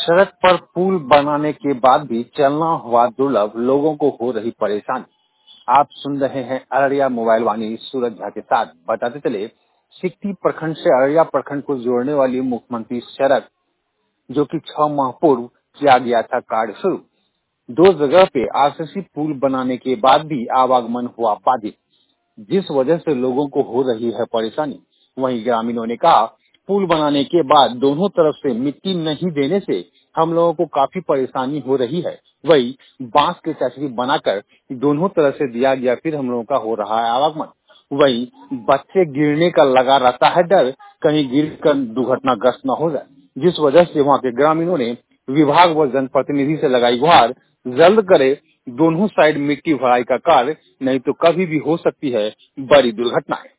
सड़क पर पुल बनाने के बाद भी चलना हुआ दुर्लभ, लोगों को हो रही परेशानी। आप सुन रहे हैं अररिया मोबाइल वाणी सूरज झा के साथ। बताते चले, सिकटी प्रखंड से अररिया प्रखंड को जोड़ने वाली मुख्यमंत्री सड़क, जो कि 6 माह पूर्व किया गया था कार्य शुरू, 2 जगह पे आरसीसी पुल बनाने के बाद भी आवागमन हुआ बाधित, जिस वजह से लोगों को हो रही है परेशानी। वहीं ग्रामीणों ने कहा, पुल बनाने के बाद दोनों तरफ से मिट्टी नहीं देने से हम लोगों को काफी परेशानी हो रही है। वही बांस के चचरी बनाकर दोनों तरफ से दिया गया, फिर हम लोगों का हो रहा है आवागमन। वही बच्चे गिरने का लगा रहता है डर, कहीं गिर कर दुर्घटनाग्रस्त न हो जाए, जिस वजह से वहाँ के ग्रामीणों ने विभाग व जनप्रतिनिधि से लगाई गुहार, जल्द करे दोनों साइड मिट्टी भराई का कार्य, नहीं तो कभी भी हो सकती है बड़ी दुर्घटनाएं।